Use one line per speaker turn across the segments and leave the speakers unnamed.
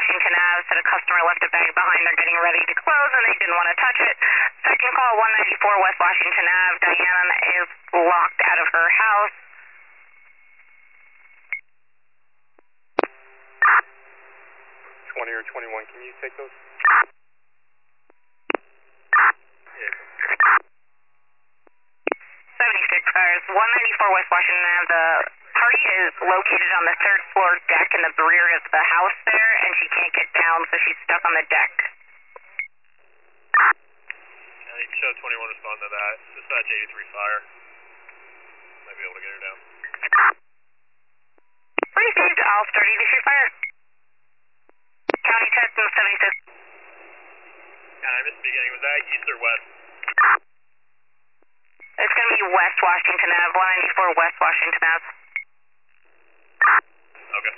Washington Ave. Said a customer left a bag behind. They're getting ready to close and they didn't want to touch it. Second call, 194 West Washington Ave. Diana is locked out of her house.
20 or 21, can you take those? Yeah.
76 cars, 194 West Washington Ave. The party is located on the third floor deck in the rear of the house there, and she can't get down, so she's stuck on the deck.
You can show 21 respond to that. Dispatch 83 fire. Might be able to get her down.
Received, I'll start 83 fire. County test 76.
I missed the beginning. Was that east or west?
It's going to be West Washington Ave, 194 West Washington Ave.
Okay.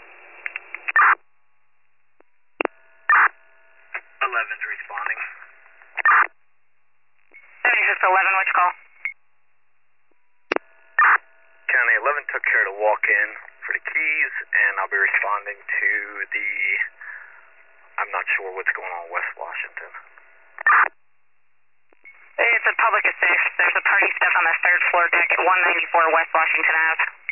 11's responding.
7611, which call?
County 11 took care to walk in for the keys, and I'll be responding to the, I'm not sure what's going on West Washington.
It's a public assist. There's a party stuff on the third floor deck at 194 West Washington Ave.